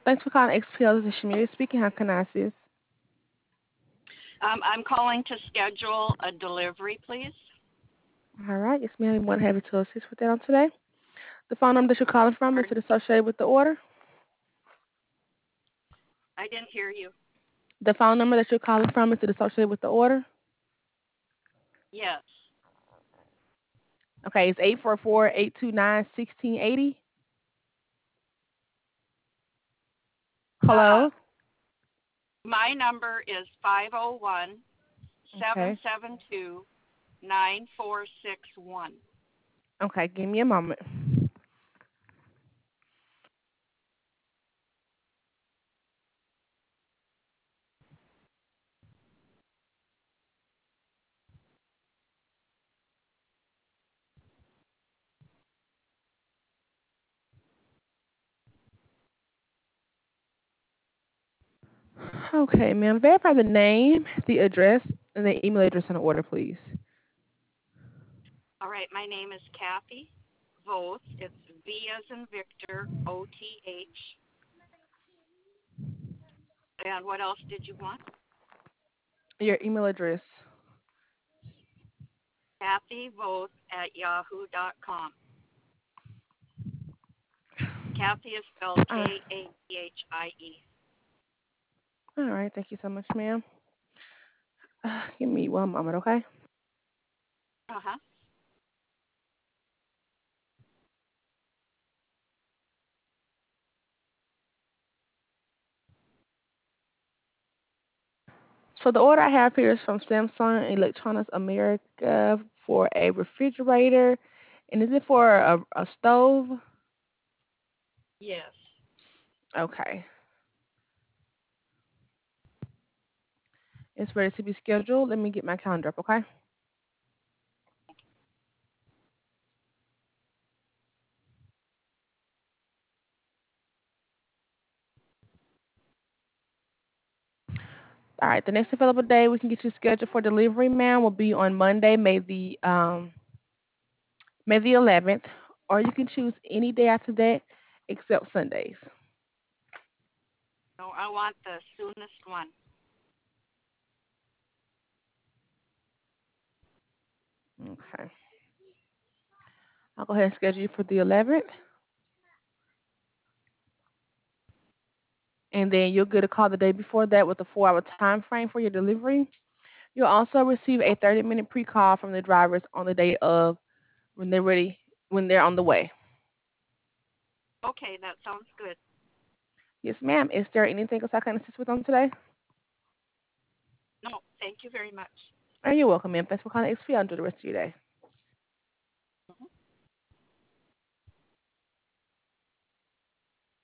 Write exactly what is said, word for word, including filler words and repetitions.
Thanks for calling X P L. This is Shamiri speaking. How can I assist? Um, I'm calling to schedule a delivery, please. All right. Yes, ma'am. I'm more than happy to assist with that on today. The phone number that you're calling from, is it Pardon? associated with the order? I didn't hear you. The phone number that you're calling from, is it associated with the order? Yes. Okay, it's eight four four, eight two nine, one six eight zero. Uh, Hello? my number is five oh one, seven Okay. seven two, nine four six one. Okay, give me a moment. Okay, ma'am. Verify the name, the address, and the email address on the order, please. All right, my name is Kathy Voth. It's V as in Victor, O T H. And what else did you want? Your email address. Kathy Voth at yahoo dot com. Kathy is spelled K Uh, A T H I E. all right. Thank you so much, ma'am. Uh, give me one moment, okay? Uh-huh. So the order I have here is from Samsung Electronics America for a refrigerator. And is it for a, a stove? Yes. Okay. It's ready to be scheduled. Let me get my calendar up, okay? All right. The next available day we can get you scheduled for delivery, ma'am, will be on Monday, May the um May the eleventh, or you can choose any day after that except Sundays. No, I want the soonest one. Okay. I'll go ahead and schedule you for the eleventh, and then you'll get a call the day before that with a four-hour time frame for your delivery. You'll also receive a thirty-minute pre-call from the drivers on the day of when they're ready, when they're on the way. Okay, that sounds good. Yes, ma'am. Is there anything else I can assist with on today? No, thank you very much. Oh, you're welcome, ma'am. Thanks for calling X P. Enjoy the rest of your day. Mhm.